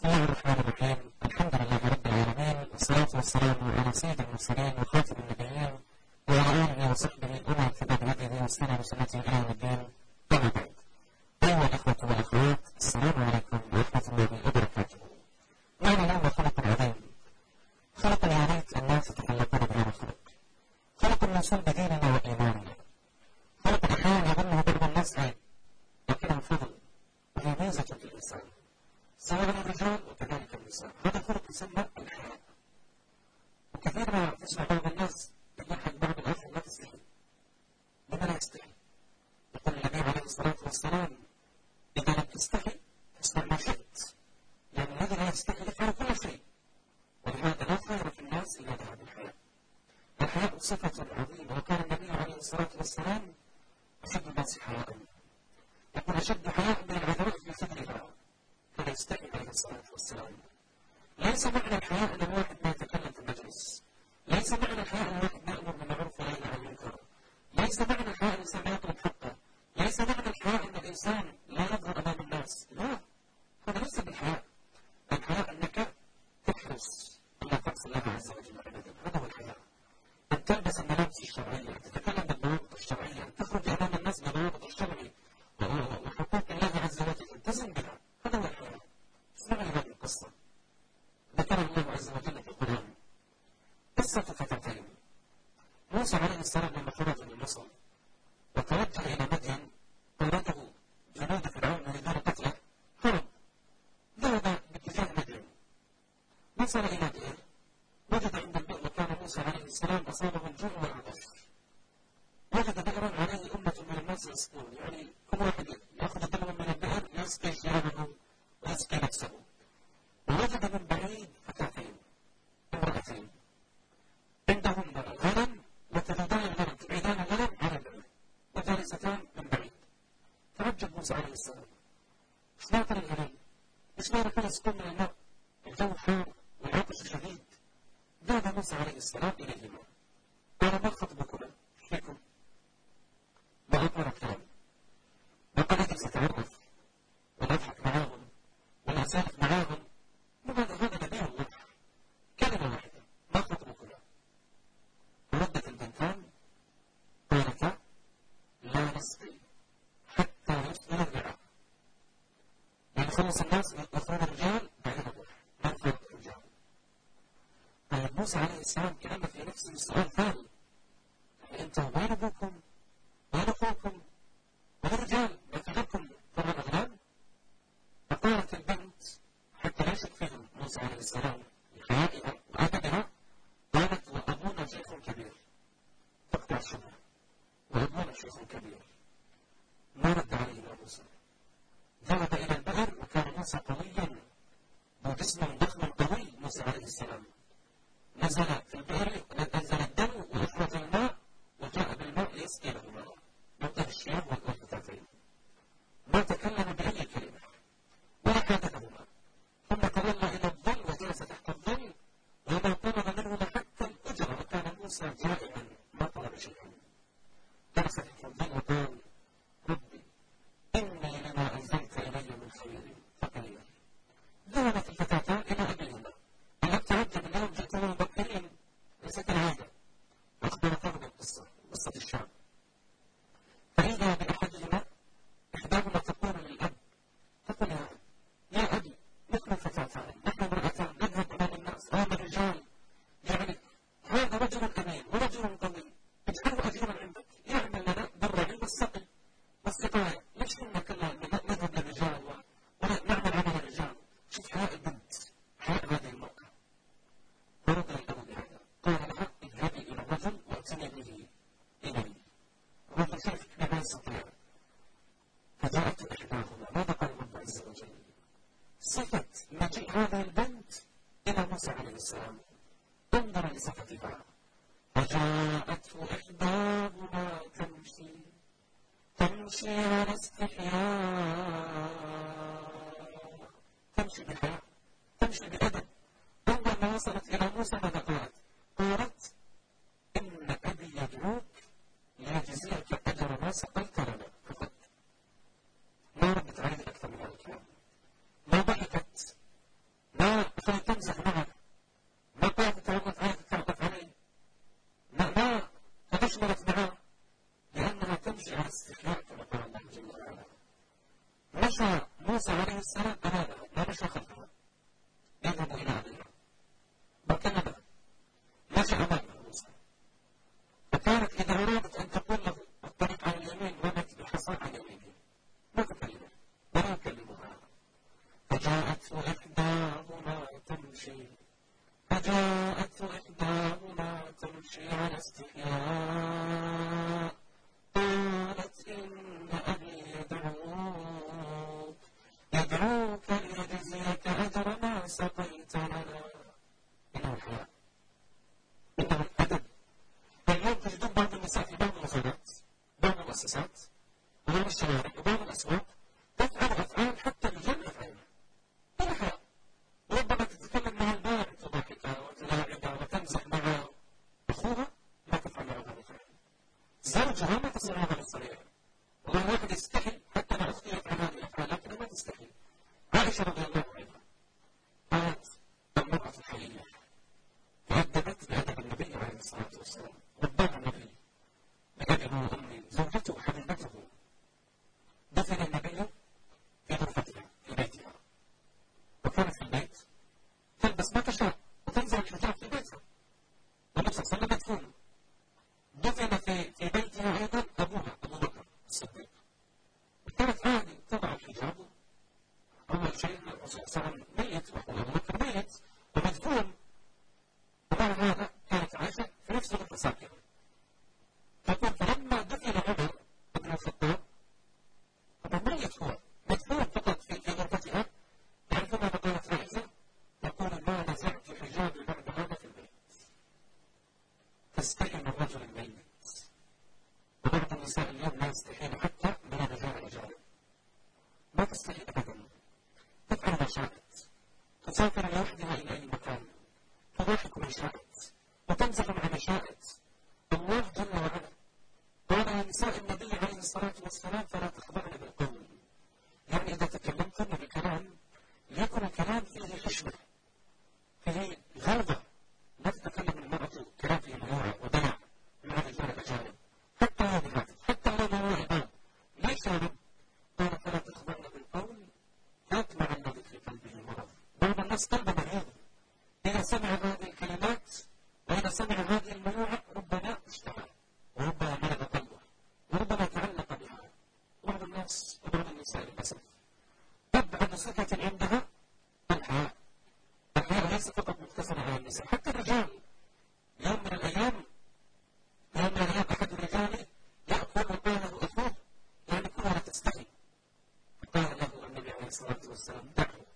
الله الرحمن الرحيم. الحمد لله رب العالمين، والصلاة والسلام على سيد المرسلين وخاتم النبيين وعلى آله وصحبه ومن اهتدى بهديه واستنى بسنته إلى يوم الدين. أما بعد، أيها الإخوة والأخوات، السلام عليكم ورحمة الله وبركاته. معنا اليوم خلق عظيم، خلق يريد الناس يتخلقون بهذا الخلق، خلق من صلب ديننا وإيماننا، خلق أحيانا يظنه بعض الناس عيب لكنه فضل وهي ميزة في الإنسان، سواء الرجال وكذلك النساء. هذا خلق يسمى الحياء. وكثير ما تسمع بعض الناس يقول حق بعض الآخر لا تستحي. لما لا يستحي؟ يقول النبي عليه الصلاة والسلام: إذا لم تستحي فاصنع ما شئت، لأن الذي لا يستحي يفعل كل شيء، ولهذا لا خير في الناس إلا ذهب الحياء. الحياء صفة عظيمة، وكان النبي عليه الصلاة والسلام أشد الناس حياء، يقول: أشد حياء من العذراء في خدرها، فلا يستحي عليه الصلاة والسلام. ليس معنى الحياء أن الواحد ما يتكلم في المجلس، ليس معنى الحياء أن الواحد ما يأمر بالمعروف وينهى عن المنكر، ليس معنى الحياء أن الإنسان لا يطلب حقه، ليس معنى الحياء أن الإنسان لا يظهر أمام الناس، لا، هذا ليس بالحياء. الحياء أنك تحرص أن لا تعصي الله عز وجل أبدا، هذا هو الحياء. أن تلبس الملابس الشرعية، تتكلم بالضوابط الشرعية، تخرج أمام الناس بالضوابط الشرعي وحقوق الله عز وجل تلتزم بها، هذا هو الحياء. اسمعوا هذه القصة ذكر الله عز وجل في القرآن، قصة فتاتين. موسى عليه السلام لما خرج من مصر وتوجه إلى مدين طارده جنود فرعون يريدون قتله، هرب، ذهب باتجاه مدين، وصل إلى بئر، وجد عند البئر وكان موسى عليه السلام أصابه الجوع والعطش، وجد بئرا عليه أمة من الناس يسقون، يعني كل واحد يأخذ دلوا من البئر يسقي ثيابه ويسقي نفسه. ووجد من بعيد فتاتين، امرأتين عندهم غنم وتلدان الغنم، تبعدان الغنم عن البئر وجالستان من بعيد. تعجب موسى عليه السلام: ايش ناطر الغنم؟ ايش نعرف يسقون من الماء؟ الجو حار والعطش شديد. ذهب موسى عليه السلام إليهما، قال: ما خطبكما؟ ايش فيكم؟ ما أطول الكلام، وقال: أجلس أتعرف ونضحك معاهم ونسالف معاهم، لماذا هذا نبي الله؟ كلمة واحدة: ما خطبكما؟ ردت البنتان قالتا: لا نسقي حتى يسقي الرعاء. يعني خلص الناس يأخذون الرجال بعدين نروح ما نفرق الرجال. طيب موسى عليه السلام كأن في نفسه سؤال ثاني: أنتم وين أبوكم؟ وين أخوكم؟ وين الرجال؟ ما في غيركم طبعا أغلام؟ فقالت البنت حتى لا يشك فيهم موسى عليه السلام لحيائها وأدبها، قالت: وأبونا شيخ كبير. تقطع الشبهة، وأبونا شيخ كبير. ما رد عليه موسى، ذهب إلى البئر، وكان موسى قويا ذو جسم ضخم قوي. موسى عليه السلام نزل في البئر، نزل الدلو وأخرج الماء وجاء بالماء ليسقي لهما، يعطي الشياب والفتاتين. ما تكلم بأي كلمة ولا حدثهما، ثم تولى إلى الظل وجلس تحت الظل، وما طلب منهما حتى الأجر، وكان موسى جائعا ما طلب شيئا. جلس تحت الظل وقال: ربي إني لما أنزلت إلي من خير فقير. ذهبت الفتاتان إلى أبيهما، ألا تعجب اليوم جئتم مبكرين، ليست العادة، وأخبرتهما القصة، قصة الشام. فإذا بأحدهما إحداهما تقول للأب، تقول: يا أبي، نحن فتاتان، نحن امرأتان، نذهب أمام الناس، أمام الرجال، يعني هذا رجل أمين ورجل قوي، اجعله أجيرا عندك، يعمل لنا بالرعي والسقي والسقاية، ليش كنا نذهب للرجال ونعمل عمل الرجال؟ شوف حياء البنت، حياء هذه المرأة. فرضي الأب بهذا، قال لها: اذهبي إلى الرجل وأتني به إلي. الرجل شايفك ما يستطيع، فجاءت إحداهما. ماذا قال الله عز وجل؟ صفة مجيء هذه البنت إلى موسى عليه السلام، انظر لصفتها: فجاءته إحداهما تمشي على استحياء، تمشي بحياء، تمشي بأدب. أول ما وصلت إلى موسى ماذا قالت؟ قالت: إن أبي يدعوك ليجزيك أجر ما سقيت لنا. فقط ما ردت عليه أكثر من ذلك، ما ضحكت فجاءت إحداهما تمشي على استحياء قالت إن أبي يدعوك ليجزيك أجر ما سقيت لنا. إنه الحياء، إنه الأدب. اليوم تجدون بعض النساء في بعض المخابرات، بعض المؤسسات وبعض الشوارع وبعض الأسواق تفعل أفعال حتى الرجال يفعلها. هذا حياء. ربما تتكلم مع البائع تضحكها وتلاعبها وتمزح مع أخوها، لا تفعل معه هذا الفعل. زوجها ما تصنع هذا الصريح. والله واحد يستحي حتى مع أخته يفعل هذه الأفعال، لكن ما تستحي. عائشة رضي الله عنها قالت المرأة الحقيقية تأدبت بأدب النبي عليه الصلاة والسلام. رباها النبي بأبي وأمي، زوجته حبيبته. دفن النبي في غرفتها في بيتها، وكانت في البيت تلبس ما تشاء وتنزع الحجاب في بيتها، والنبي صلى الله عليه وسلم مدفون. دفن في بيتها أيضا أبوها أبو بكر الصديق، وكانت عادي تضع الحجاب. أول شيء الرسول صلى الله عليه وسلم ميت وأبو بكر ميت ومدفون، وبعد هذا كانت عائشة في نفس الغرفة ساكنة. تقول فلما دفن عمر بن الخطاب، طبعا ميت هو مدفون فقط في غرفتها، تعرفون ماذا قالت عائشة؟ تقول ما نزعت حجابي بعد هذا في البيت. تستحي من الرجل الميت. وبعض النساء اليوم لا يستحين حتى من الرجال الأجانب، ما تستحي أبدا، تفعل ما شاءت، تسافر لوحدها إلى أي مكان، تضحك ما شاءت، وتمزح مع ما شاءت. الله جل وعلا قال يا نساء النبي عليه الصلاة والسلام فلا تخضعن بالقول. يعني إذا تكلمتن بكلام ليكن الكلام فيه حشمة، فيه غلظة. لا تتكلم المرأة كلام فيه مروءة ودلع مع الرجال الأجانب، حتى هذا الهاتف، حتى لو هو عباد. ليش يا رب؟ قال فلا تخضعن بالقول فيطمع الذي في قلبه مرض. بعض الناس قلبه مريض، إذا سمع هذه الكلمات وإذا سمع هذه المروءة ربما اشتهى وربما مرض قلبه وربما تعلق بها. بعض الناس وبعض النساء للأسف أبعد صفة عندها الحياء. الحياء ليس فقط مقتصر على النساء، حتى الرجال. يوم من الأيام أحد الرجال يأكل ماله أخوه، يعني كلها تستحي. فقال له النبي عليه الصلاة والسلام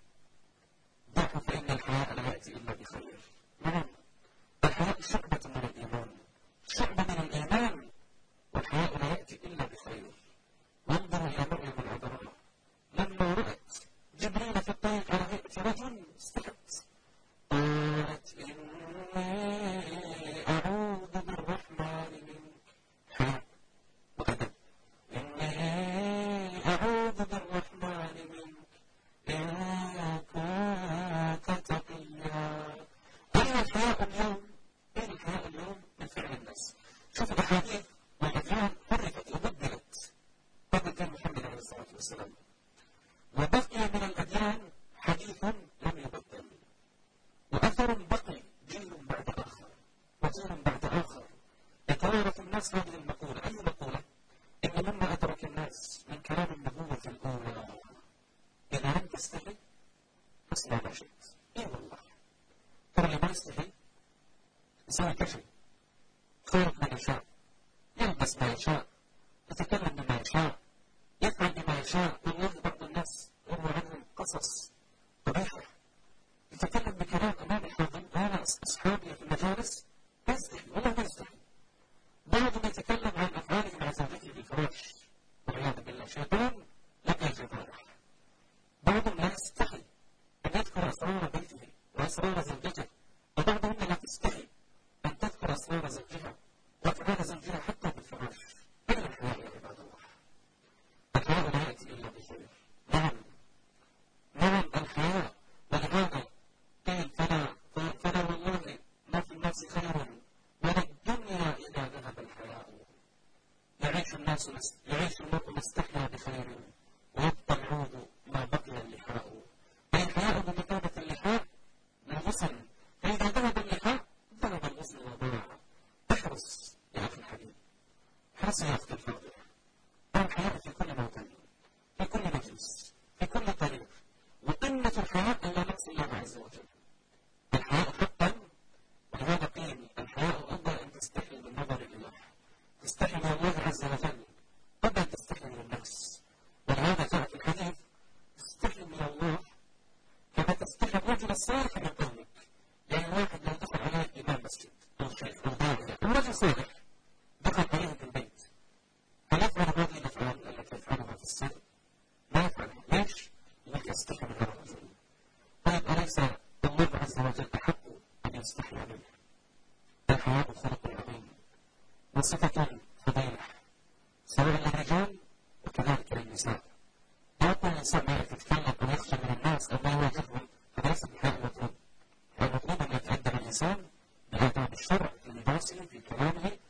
دعه فإن الحياء لا يأتي إلا بخير. نعم، الحياء شعبة من الإيمان، شعبة من الإيمان، والحياء لا يأتي إلا بخير. وانظروا إلى مريم العذراء لما رأت جبريل في الطريق على هيئة رجل استحت، قالت إني أعوذ بالرحمن منك. حياء وأدب. إني أعوذ بالرحمن منك إن كنت تقيا. أين الحياء اليوم؟ أين الحياء اليوم من فعل الناس؟ شوفوا الأحاديث والأفعال حرفت وبدلت قبل دين محمد عليه الصلاة والسلام، وبقي من الأديان حديث لم يبدل، وأثر بقي جيل بعد آخر وجيل بعد آخر. يتوارث الناس هذه المقولة. أي مقولة؟ إن مما أدرك الناس من كلام النبوة الأولى إذا لم تستحي فاصنع ما شئت. إي والله، ترى اللي ما يستحي يسوي كل شيء، خالق ما يشاء، يلبس ما يشاء، يتكلم بما يشاء، يفعل بما يشاء. والله بعض الناس يروى عنهم قصص قبيحة، يتكلم بكلام أمام الحاضر. أنا أصحابي في المجالس ما يستحي، والله ما يستحي. بعضهم يتكلم عن أفعاله مع زوجته بالفراش والعياذ بالله، شيطان لقي جبارح. بعضهم لا يستحي أن يذكر أسرار بيته وأسرار زوجته، وبعضهم لا تستحي أن تذكر أسرار زوجها وأفعال زوجها حتى بالفراش. أين الحياء يا عباد الله؟ الحياء لا يأتي إلا بخير. نعم الحياء. ولهذا قيل فلا والله ما في الناس خير ولا الدنيا إذا ذهب الحياء. يعيش المرء مستحيا بخير ويبقى العود ما بقي اللحاء. أي الحياء بمثابة اللحاء للغسل، فإذا ذهب اللحاء ذهب الغسل وضاع. احرص يا أخي الحبيب، احرص يا أختي الفاضلة. الحياء في كل موطن، في كل مجلس، في كل طريق. وقمة الحياء إلا نفس الله عز وجل. الحياء حقا، ولهذا قيل الحياء أفضل أن تستحي من نظر الإله، تستحي من الله عز وجل قبل أن تستحي من الناس. ولهذا جاء في الحديث تستحي من الله كما تستحي الرجل الصالح من قومك. يعني واحد لو دخل عليه إمام مسجد أو شيخ أو داعية أو رجل صالح دخل عليه في البيت، هل يفعل هذه الأفعال التي يفعلها في السر؟ لا يفعلها. ليش؟ لك يستحي من الله عز وجل. طيب أليس الله عز وجل أحق أن يستحي منه؟ الحياء خلق عظيم وصفة فضيلة سواء للرجال وكذلك للنساء. لا يكون الإنسان ما يعرف يتكلم أو يخشى من الناس أو ما يواجههم، هذا ليس الحياء المطلوب. المطلوب أن يتأدب الإنسان بآداب الشرع في لباسه في كلامه